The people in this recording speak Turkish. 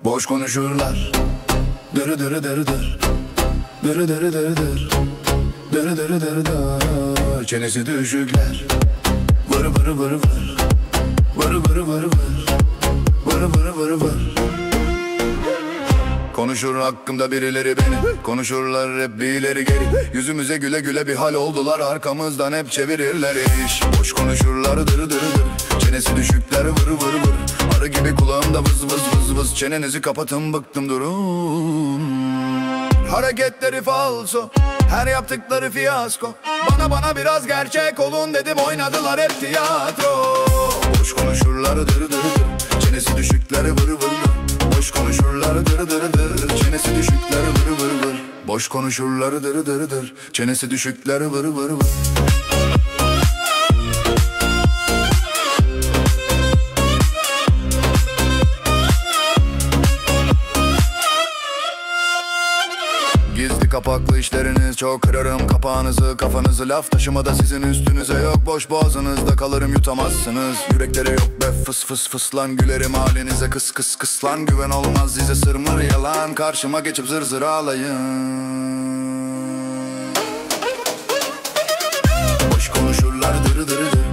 Boş konuşurlar. Dırı dırı dırı dır. Dırı dırı dırı dır. Dırı dırı dırı dır. Çenesi düşükler. Vırı vırı vırı vır. Vırı vırı vırı vır. Vırı vırı vırı vır. Konuşur hakkımda birileri beni, konuşurlar hep bir ileri geri. Yüzümüze güle güle bir hal oldular, arkamızdan hep çevirirler iş. Boş konuşurlar dırı dırı dır. Çenesi düşükler vırı vırı vır. Arı gibi kulağımda vız vız vız vız. Çenenizi kapatın bıktım durun. Hareketleri falso, her yaptıkları fiyasko. Bana biraz gerçek olun dedim, oynadılar hep tiyatro. Boş konuşurlar dırı dırı dır. Çenesi düşükler vırı vırı vır. Boş konuşurlar dırı dırı dır. Çenesi düşükler vırı vırı vır. Boş konuşurlar dırı dırı dır. Çenesi düşükler vırı vırı vır. Gizli kapaklı işleriniz çok, kırarım kapağınızı kafanızı. Laf taşımada sizin üstünüze yok, boş boğazınızda kalırım yutamazsınız. Yürekleri yok be fıs fıs fıs lan, gülerim halinize kıs kıs kıs lan. Güven olmaz size sırmır yalan, karşıma geçip zır zır ağlayın. Boş konuşurlar dırı dırı dır.